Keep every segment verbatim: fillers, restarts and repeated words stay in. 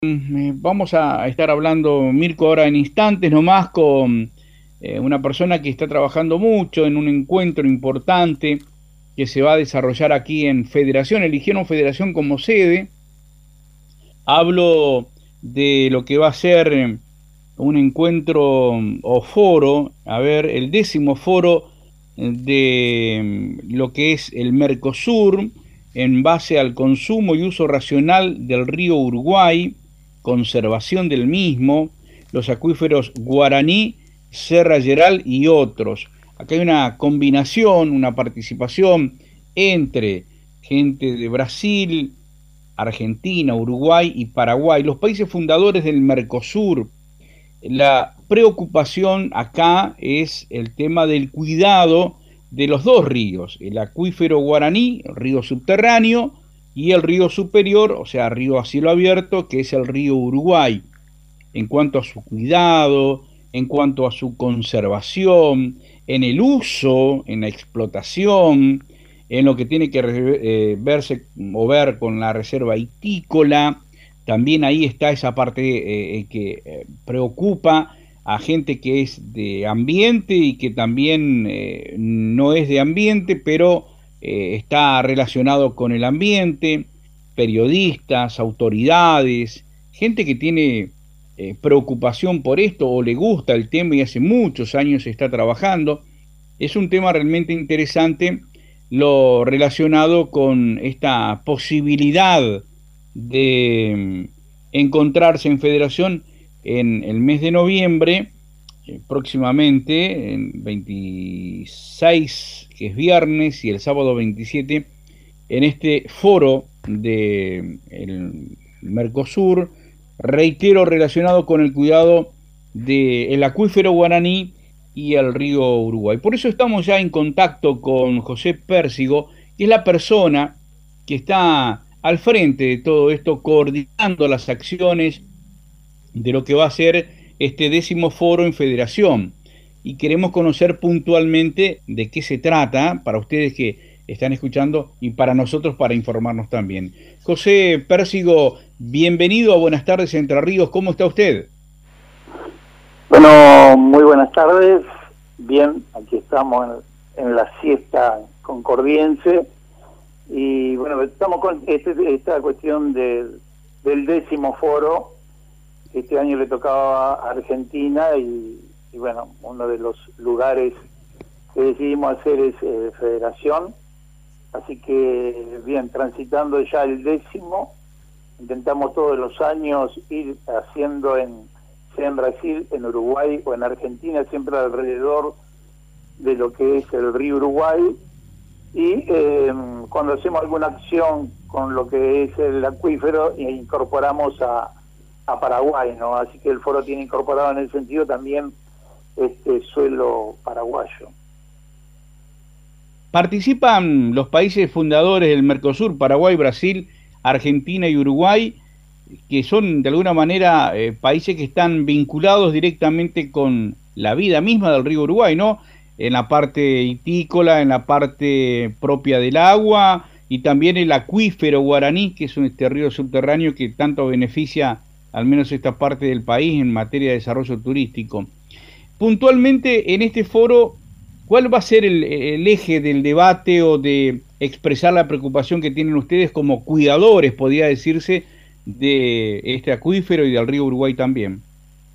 Eh, Vamos a estar hablando, Mirko, ahora en instantes nomás con eh, una persona que está trabajando mucho en un encuentro importante que se va a desarrollar aquí en Federación. Eligieron Federación como sede. Hablo de lo que va a ser eh, un encuentro mm, o foro, a ver, el décimo foro eh, de mm, lo que es el Mercosur en base al consumo y uso racional del río Uruguay, conservación del mismo, los acuíferos Guaraní, Serra Geral y otros. Acá hay una combinación, una participación entre gente de Brasil, Argentina, Uruguay y Paraguay, los países fundadores del Mercosur. La preocupación acá es el tema del cuidado de los dos ríos, el acuífero Guaraní, el río subterráneo, y el río superior, o sea, río a cielo abierto, que es el río Uruguay, en cuanto a su cuidado, en cuanto a su conservación, en el uso, en la explotación, en lo que tiene que eh, verse o ver con la reserva hitícola. También ahí está esa parte eh, que eh, preocupa a gente que es de ambiente y que también eh, no es de ambiente, pero eh, está relacionado con el ambiente, periodistas, autoridades, gente que tiene eh, preocupación por esto o le gusta el tema y hace muchos años está trabajando. Es un tema realmente interesante lo relacionado con esta posibilidad de mm, encontrarse en Federación en el mes de noviembre, eh, próximamente, en veintiséis, que es viernes, y el sábado veintisiete, en este foro de el Mercosur, reitero, relacionado con el cuidado del acuífero Guaraní y el río Uruguay. Por eso estamos ya en contacto con José Pérsigo, que es la persona que está al frente de todo esto, coordinando las acciones de lo que va a ser este décimo foro en Federación. Y queremos conocer puntualmente de qué se trata, para ustedes que están escuchando y para nosotros para informarnos también. José Pérsigo, bienvenido a Buenas tardes Entre Ríos, ¿cómo está usted? Bueno, muy buenas tardes. Bien, aquí estamos en, en la siesta concordiense y bueno, estamos con este, esta cuestión de, del décimo foro. Este año le tocaba a Argentina y, y bueno, uno de los lugares que decidimos hacer es eh, Federación. Así que bien, transitando ya el décimo, intentamos todos los años ir haciendo en sea en Brasil, en Uruguay o en Argentina, siempre alrededor de lo que es el río Uruguay. Y eh, cuando hacemos alguna acción con lo que es el acuífero, incorporamos a, a Paraguay, ¿no? Así que el foro tiene incorporado en el sentido también este suelo paraguayo. Participan los países fundadores del Mercosur, Paraguay, Brasil, Argentina y Uruguay, que son de alguna manera eh, países que están vinculados directamente con la vida misma del río Uruguay, ¿no? En la parte hitícola, en la parte propia del agua y también el acuífero Guaraní, que es un este río subterráneo que tanto beneficia al menos esta parte del país en materia de desarrollo turístico. Puntualmente en este foro, ¿cuál va a ser el, el eje del debate o de expresar la preocupación que tienen ustedes como cuidadores, podría decirse, de este acuífero y del río Uruguay también?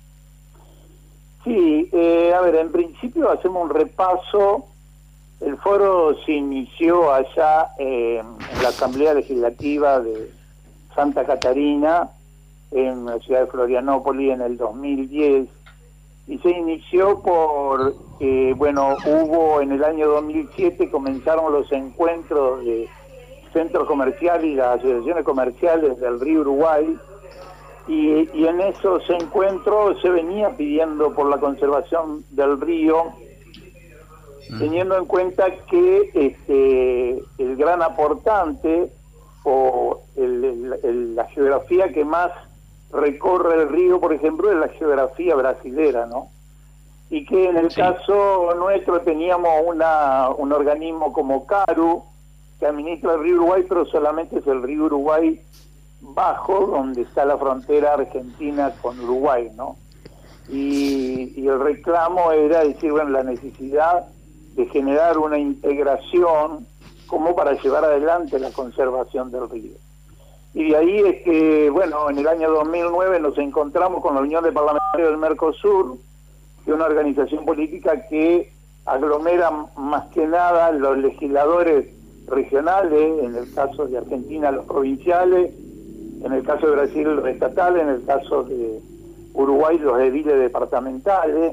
Sí, eh, a ver, en principio hacemos un repaso. El foro se inició allá eh, en la Asamblea Legislativa de Santa Catarina, en la ciudad de Florianópolis, en el dos mil diez, y se inició por, eh, bueno, hubo en el año dos mil siete, comenzaron los encuentros de centros comerciales y las asociaciones comerciales del río Uruguay, y, y en esos encuentros se venía pidiendo por la conservación del río, teniendo en cuenta que este el gran aportante o el, el, el, la geografía que más recorre el río, por ejemplo, es la geografía brasilera, ¿no? Y que en el sí. caso nuestro teníamos una un organismo como CARU, que administra el río Uruguay, pero solamente es el río Uruguay Bajo, donde está la frontera argentina con Uruguay, ¿no? Y, y el reclamo era decir, bueno, la necesidad de generar una integración como para llevar adelante la conservación del río. Y de ahí es que, bueno, en el año dos mil nueve nos encontramos con la Unión de Parlamentarios del Mercosur, que es una organización política que aglomera más que nada los legisladores regionales, en el caso de Argentina los provinciales, en el caso de Brasil los estatales, en el caso de Uruguay los ediles departamentales.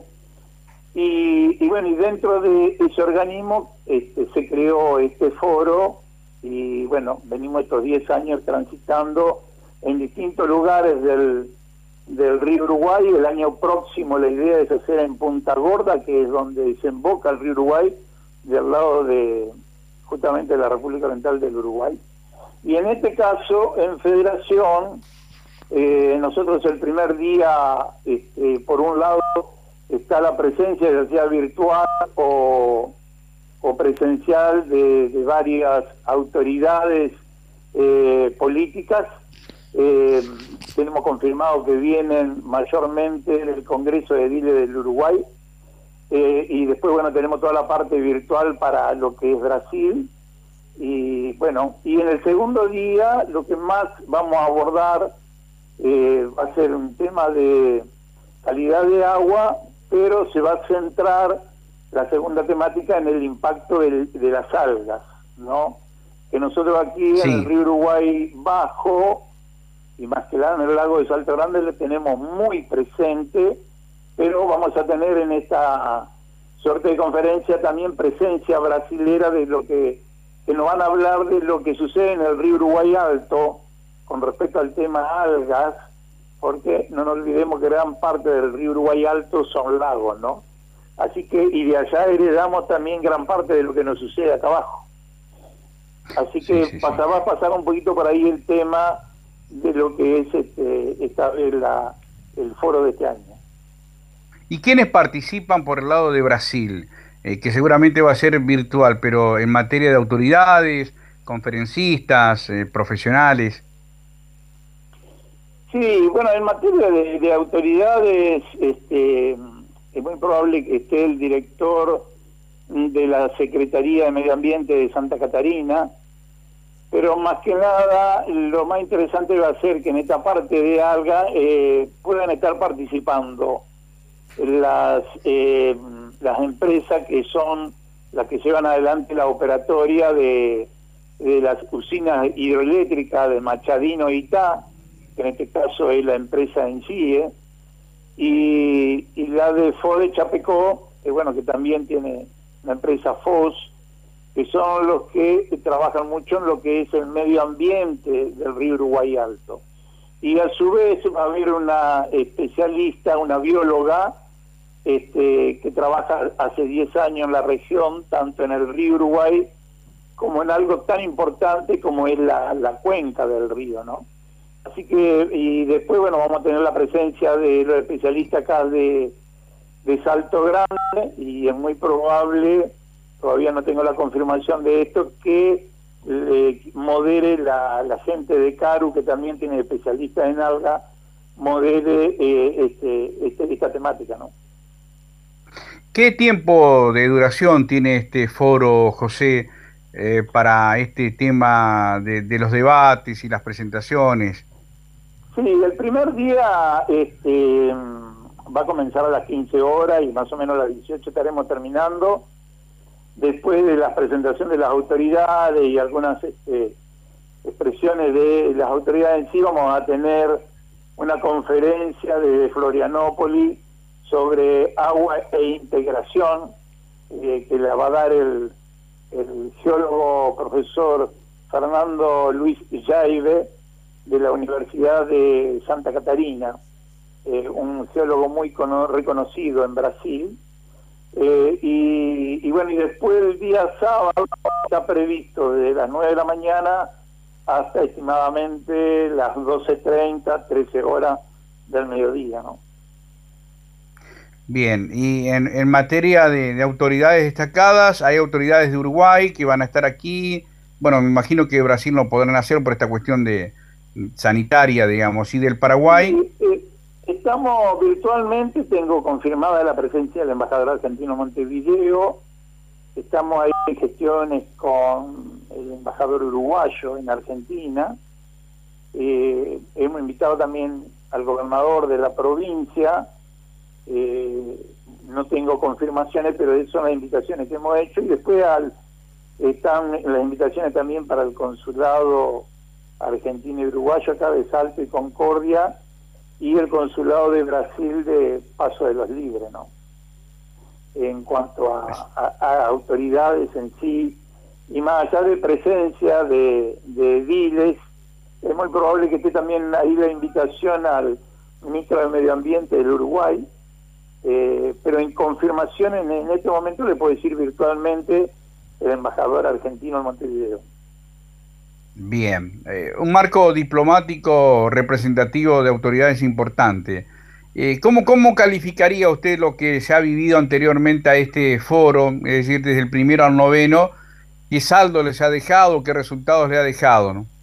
Y, y bueno, y dentro de ese organismo este, se creó este foro, y bueno, venimos estos diez años transitando en distintos lugares del, del río Uruguay. El año próximo la idea es hacer en Punta Gorda, que es donde desemboca el río Uruguay, del lado de justamente la República Oriental del Uruguay. Y en este caso, en Federación, eh, nosotros el primer día, este, por un lado, está la presencia, ya sea virtual o, o presencial, de, de varias autoridades eh, políticas. Eh, tenemos confirmado que vienen mayormente del Congreso de Ediles del Uruguay, eh, y después, bueno, tenemos toda la parte virtual para lo que es Brasil. Y bueno, y en el segundo día lo que más vamos a abordar eh, va a ser un tema de calidad de agua, pero se va a centrar la segunda temática en el impacto del, de las algas, ¿no? Que nosotros aquí sí, en el río Uruguay Bajo, y más que nada en el lago de Salto Grande, le tenemos muy presente, pero vamos a tener en esta suerte de conferencia también presencia brasilera de lo que, que nos van a hablar de lo que sucede en el río Uruguay Alto con respecto al tema algas, porque no nos olvidemos que gran parte del río Uruguay Alto son lagos, ¿no? Así que, y de allá heredamos también gran parte de lo que nos sucede acá abajo. Así que sí, sí, pasa, sí. va a pasar un poquito por ahí el tema de lo que es este, esta, la, el foro de este año. ¿Y quiénes participan por el lado de Brasil? Eh, que seguramente va a ser virtual, pero en materia de autoridades, conferencistas, eh, profesionales. Sí, bueno, en materia de, de autoridades, este, es muy probable que esté el director de la Secretaría de Medio Ambiente de Santa Catarina, pero más que nada lo más interesante va a ser que en esta parte de alga eh, puedan estar participando las eh, las empresas que son las que llevan adelante la operatoria de, de las usinas hidroeléctricas de Machadino e Itá, que en este caso es la empresa en sí, ¿eh? y, y la de Fode Chapecó, que bueno, que también tiene una empresa F O S, que son los que trabajan mucho en lo que es el medio ambiente del río Uruguay Alto. Y a su vez va a haber una especialista, una bióloga, este, que trabaja hace diez años en la región, tanto en el río Uruguay como en algo tan importante como es la, la cuenca del río, ¿no? Así que, y después, bueno, vamos a tener la presencia de los especialistas acá de, de Salto Grande, y es muy probable, todavía no tengo la confirmación de esto, que eh, modere la, la gente de Caru, que también tiene especialistas en alga, modere eh, este, este, esta temática, ¿no? ¿Qué tiempo de duración tiene este foro, José, eh, para este tema de, de los debates y las presentaciones? Sí, el primer día este, va a comenzar a las quince horas y más o menos a las dieciocho estaremos terminando. Después de la presentación de las autoridades y algunas este, expresiones de las autoridades en sí, vamos a tener una conferencia de Florianópolis sobre agua e integración, eh, que la va a dar el, el geólogo profesor Fernando Luis Jaive de la Universidad de Santa Catarina, eh, un geólogo muy cono reconocido en Brasil. Eh, y, y bueno, y después el día sábado está previsto desde las nueve de la mañana hasta estimadamente las doce treinta, trece horas del mediodía, ¿no? Bien, y en, en materia de, de autoridades destacadas, hay autoridades de Uruguay que van a estar aquí. Bueno, me imagino que Brasil no podrán hacer por esta cuestión de, sanitaria, digamos, y del Paraguay. Sí, eh, estamos virtualmente, tengo confirmada la presencia del embajador argentino en Montevideo, estamos ahí en gestiones con el embajador uruguayo en Argentina, eh, hemos invitado también al gobernador de la provincia, eh, no tengo confirmaciones, pero esas son las invitaciones que hemos hecho, y después al, están las invitaciones también para el consulado argentino y uruguayo acá de Salto y Concordia, y el consulado de Brasil de Paso de los Libres, ¿no? En cuanto a, a, a autoridades en sí, y más allá de presencia de, de ediles, es muy probable que esté también ahí la invitación al ministro de Medio Ambiente del Uruguay, eh, pero en confirmación en, en este momento le puedo decir virtualmente el embajador argentino en Montevideo. Bien, eh, un marco diplomático representativo de autoridades importantes. Eh, ¿cómo, ¿Cómo calificaría usted lo que se ha vivido anteriormente a este foro, es decir, desde el primero al noveno? ¿Qué saldo les ha dejado? ¿Qué resultados le ha dejado, no?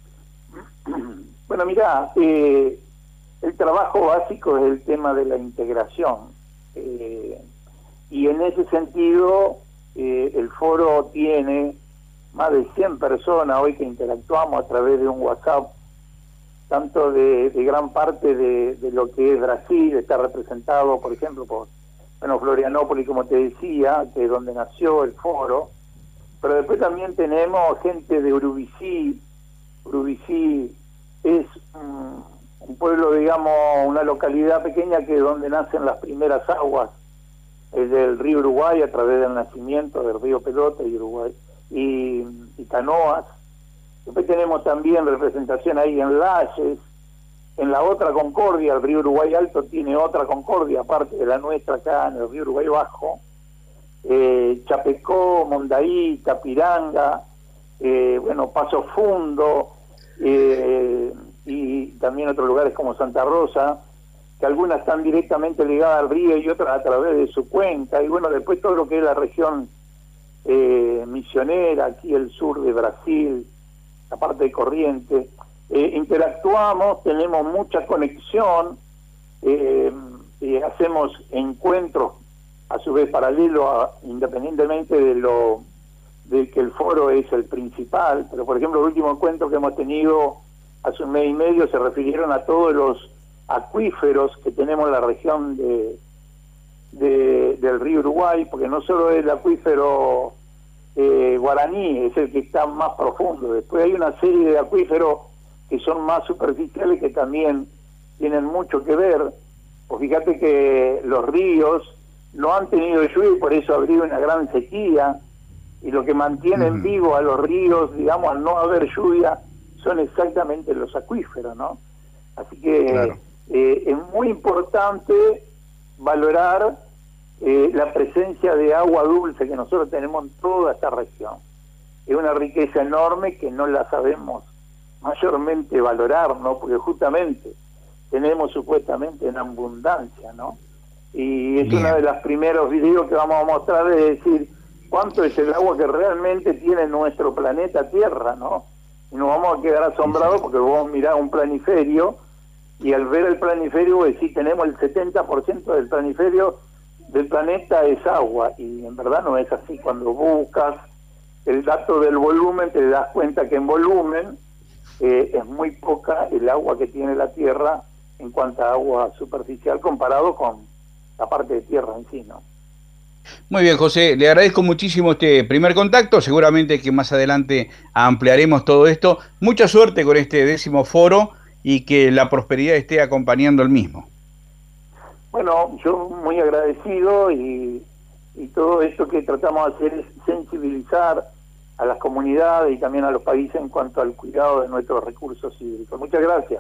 Bueno, mira, eh, el trabajo básico es el tema de la integración. Eh, y en ese sentido, eh, el foro tiene más de cien personas hoy que interactuamos a través de un WhatsApp, tanto de, de gran parte de, de lo que es Brasil, está representado, por ejemplo, por bueno, Florianópolis, como te decía, que es donde nació el foro, pero después también tenemos gente de Urubicí. Urubicí es um, un pueblo, digamos, una localidad pequeña que es donde nacen las primeras aguas eh, del río Uruguay a través del nacimiento del río Pelota y Uruguay y, y Canoas. Después tenemos también representación ahí en Layes, en la otra Concordia, el río Uruguay Alto tiene otra Concordia, aparte de la nuestra acá en el río Uruguay Bajo, eh, Chapecó, Mondaí, Tapiranga, eh, bueno, Paso Fundo, eh, y también otros lugares como Santa Rosa, que algunas están directamente ligadas al río y otras a través de su cuenca, y bueno, después todo lo que es la región eh, misionera, aquí el sur de Brasil, la parte de Corrientes, eh, interactuamos, tenemos mucha conexión, eh, eh, hacemos encuentros a su vez paralelo, a, independientemente de lo de que el foro es el principal, pero por ejemplo el último encuentro que hemos tenido hace un mes y medio se refirieron a todos los acuíferos que tenemos en la región de, de del río Uruguay, porque no solo es el acuífero eh, guaraní, es el que está más profundo, después hay una serie de acuíferos que son más superficiales que también tienen mucho que ver, pues fíjate que los ríos no han tenido lluvia y por eso ha habido una gran sequía, y lo que mantiene en vivo a los ríos, digamos, al no haber lluvia, son exactamente los acuíferos, ¿no? Así que claro. eh, es muy importante valorar eh, la presencia de agua dulce que nosotros tenemos en toda esta región. Es una riqueza enorme que no la sabemos mayormente valorar, ¿no? Porque justamente tenemos supuestamente en abundancia, ¿no? Y es uno de los primeros videos que vamos a mostrar, es decir, cuánto es el agua que realmente tiene nuestro planeta Tierra, ¿no? Y nos vamos a quedar asombrados porque vos mirás un planiferio y al ver el planiferio decís, tenemos el setenta por ciento del planiferio del planeta es agua, y en verdad no es así. Cuando buscas el dato del volumen te das cuenta que en volumen eh, es muy poca el agua que tiene la Tierra en cuanto a agua superficial comparado con la parte de tierra en sí, ¿no? Muy bien, José, le agradezco muchísimo este primer contacto, seguramente que más adelante ampliaremos todo esto. Mucha suerte con este décimo foro y que la prosperidad esté acompañando el mismo. Bueno, yo muy agradecido, y, y todo esto que tratamos de hacer es sensibilizar a las comunidades y también a los países en cuanto al cuidado de nuestros recursos hídricos. Muchas gracias.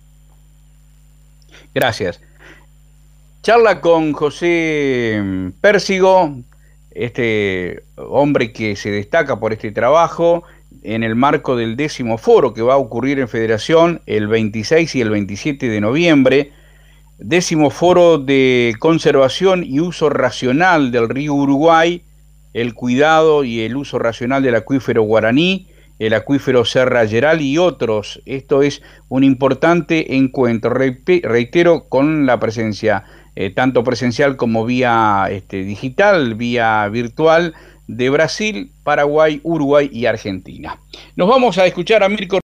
Gracias. Charla con José Pérsigo, este hombre que se destaca por este trabajo en el marco del décimo foro que va a ocurrir en Federación el veintiséis y el veintisiete de noviembre, décimo foro de conservación y uso racional del río Uruguay, el cuidado y el uso racional del acuífero guaraní el acuífero Serra Geral y otros. Esto es un importante encuentro, reitero, con la presencia eh, tanto presencial como vía este, digital, vía virtual, de Brasil, Paraguay, Uruguay y Argentina. Nos vamos a escuchar a Mirko